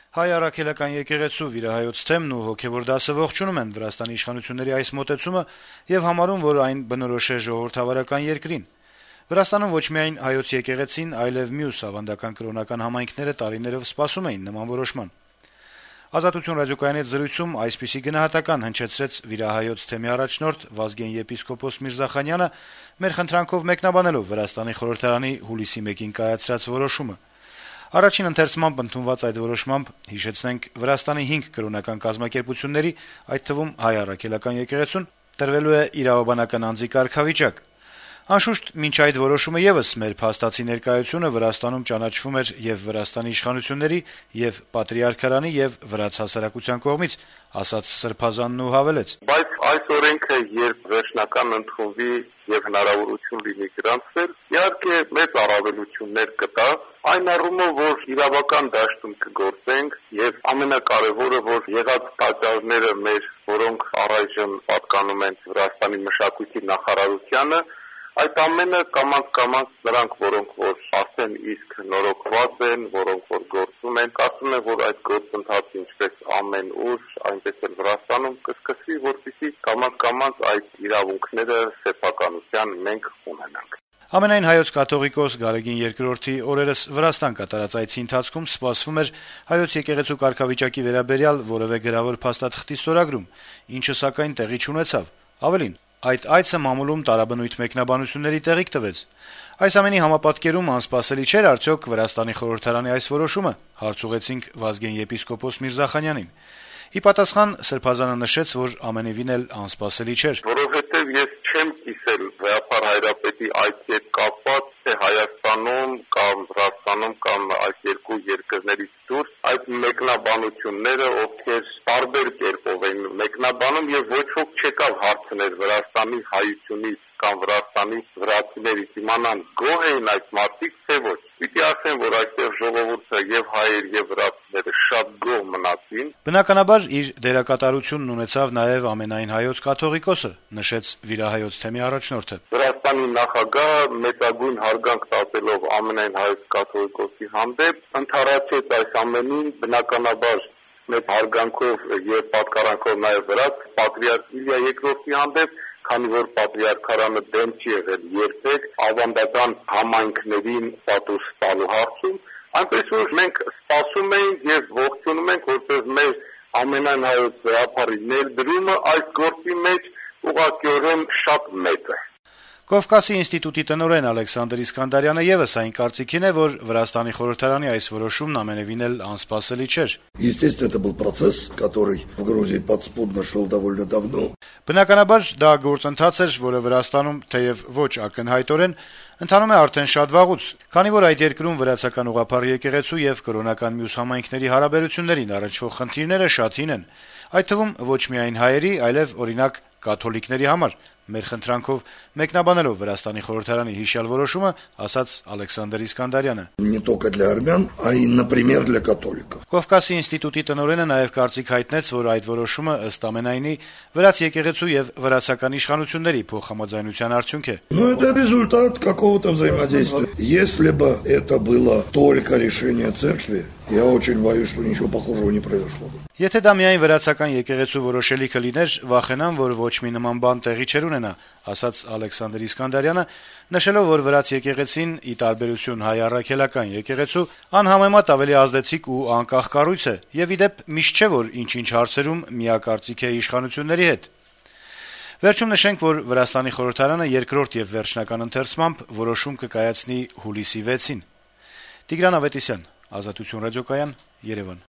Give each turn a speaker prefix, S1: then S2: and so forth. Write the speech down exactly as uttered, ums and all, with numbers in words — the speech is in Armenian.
S1: Հայ առաքելական եկեղեցու վիրահայոց թեմն ու հոգեվոր դասը ողջունում են Վրաստանի իշխանությունների այս մոտեցումը եւ համարում, որ այն բնորոշ է ժողովրդավարական երկրին։ Վրաստանում ոչ միայն հայոց եկեղեցին, այլեւ մյուս ավանդական կրոնական համայնքները տարիներով սպասում էին նման որոշման։ Ազատություն ռադիոկայանի հետ զրույցում այսպիսի գնահատական հնչեցրեց վիրահայոց թեմի առաջնորդ Վազգեն եպիսկոպոս Միրզախանյանը, մեր խնդրանքով մեկնաբանելով Վրաստանի խորհրդարանի հուլիսի մեկին կայացրած որոշումը։ Առաջին ընթերցմամբ ընդունված այդ որոշմամբ, հիշեցնենք, Վրաստանի հինգ կրոնական կազմակերպությունների, այդ թվում Հայ առաքելական եկեղեցուն, տրվելու է իրավաբանական անձի կարգավիճակ։ Անշուշտ, մինչ այդ որոշումը եւս մեր փաստացի ներկայությունը Վրաստանում ճանաչվում էր եւ Վրաստանի իշխանությունների, եւ Պատրիարքարանի, եւ վրաց հասարակության կողմից, ասաց Սրբազանն ու հավելեց.
S2: Բայց այս օրենքը երբ վերջնական ընդունվի եւ հնարավորություն լինի գրանցվել, իհարկե մեծ առավելություններ կտա, այն առումով, որ իրավական դաշտում կգործենք եւ ամենակարևորը, որ եղած պատճառները մեր, որոնք առայժմ պատկանում են Վրաստանի մշակույթի նախարարությանը, այդ ամենը կամաց-կամաց նրանք, որոնք որ արդեն իսկ նորոգված են, որոնք որ գործում են, կարծում եմ, որ այդ գործընթացը ինչպես ամեն ուր, այնպես էլ Վրաստանում կսկսվի, որպեսզի կամաց-կամաց այդ իրավունքները սեփականության մենք ունենանք։
S1: Ամենայն հայոց կաթողիկոս Գարեգին երկրորդի օրերս Վրաստան կատարած այցի ընթացքում սպասվում էր հայոց եկեղեցու կարգավիճակի վերաբերյալ որևէ գրավոր փաստաթղթի ստորագրում, ինչը սակայն տեղի չունեցավ։ Ավելին, այդ այցը մամուլում տարաբնույթ մեկնաբանությունների տեղիք տվեց։ Այս ամենի համապատկերում անսպասելի չէր արդյոք Վրաստանի խորհրդարանի այս որոշումը, հարցուղեցինք Վազգեն եպիսկոպոս Միրզախանյանին։ Ի պատասխան Սրբազանը նշեց, որ ամենևին էլ անսպասելի չէր։
S2: Որովհետև ես չեմ կիսել Վեապար Հայրապետի այցի հետ կապված, թե Հայաստանում կամ Վրաստանում կամ այս երկու երկրներից դուրս այդ մեկնաբանությունները, ովքեր տարբեր կերպով են մեկնաբանում եւ ոչ ոք չեկավ հարցնել Վրաստանի հայությունից կամ Վրաստանի վրացիներից իմանան գոհ էին այդ մարդիկ, թե ոչ։ Պիտի ասեմ, որ այստեղ ժողովուրդը եւ հայեր եւ վրացիները շատ գոհ մնացին։
S1: Բնականաբար իր դերակատարությունն ունեցավ նաեւ ամենայն հայոց կաթողիկոսը, նշեց վիրահայոց թեմի առաջնորդը։
S2: Վրաստանի նախագահը մեծագույն հարգանք տածելով ամենայն հայոց կաթողիկոսի հանդեպ ընդառաջեց այս ամենին, բնականաբար մեծ հարգանքով եւ պատկառանքով նաեւ վրաց պատրիարք Իլիա երկրորդի հանդեպ, քանի որ Պատրիարքարանը դեմ չի եղել երբեք ավանդական համայնքներին ստատուս տալու հարցում, այնպես որ մենք սպասում ենք եւ ողջունում ենք, որպես մեր ամենայն հայոց վեապարի ներդրումը այս գործի մեջ ուղղակիորեն շատ մեծ է։
S1: Կովկասի ինստիտուտի տնօրեն Ալեքսանդր Իսկանդարյանը եւս այն կարծիքին է, որ Վրաստանի խորհրդարանի այս որոշումն ամենևին էլ անսպասելի չէր։
S3: Естественно, это был процесс, который в Грузии подспудно шел довольно давно.
S1: Բնականաբար դա գործընթաց էր, որը Վրաստանում թեև ոչ ակնհայտորեն ընթանում է արդեն շատ վաղուց, քանի որ այդ երկրում վրացական ուղղափառ եկեղեցու եւ կրոնական մյուս համայնքների հարաբերություններին առնչվող խնդիրները շատ հին են, այդ թվում ոչ միայն հայերի, այլև օրինակ կաթոլիկների համար։ Մեր խնդրանքով մեկնաբանելով Վրաստանի խորհրդարանի հիշյալ որոշումը, ասաց Ալեքսանդր Իսկանդարյանը.
S3: Не только для армян, а и, например, для католиков.
S1: Կովկասի ինստիտուտի տնօրենը նաեւ կարծիք հայտնեց, որ այդ որոշումը ըստ ամենայնի վրաց եկեղեցու եւ վրացական իշխանությունների փոխհամաձայնության արդյունք է։
S3: Ну, это результат какого-то взаимодействия. Если бы это было только решение церкви, я очень боюсь, что ничего похожего не произошло бы.
S1: Եթե դա միայն վրացական եկեղեցու որոշելիքը լիներ, վախենամ, որ ոչ մի նման բան տեղի չէր ունենա, ասաց Ալեքսանդր Իսկանդարյանը, նշելով, որ վրաց եկեղեցին, ի տարբերություն հայ առաքելական եկեղեցու, անհամեմատ ավելի ազդեցիկ ու անկախ կառույց է, եւ ի դեպ միշտ չէ, որ ինչ-ինչ հարցերում միակարծիք է իշխանությունների հետ։ Վերջում նշենք, որ Վրաստանի խորհրդարանը երկրորդ եւ վերջնական ընթերցմամբ որոշում կկայացնի հուլիսի վեցին։ Տիգրան Ավետիսյան, Ազատություն ռադիոկայան, Երևան։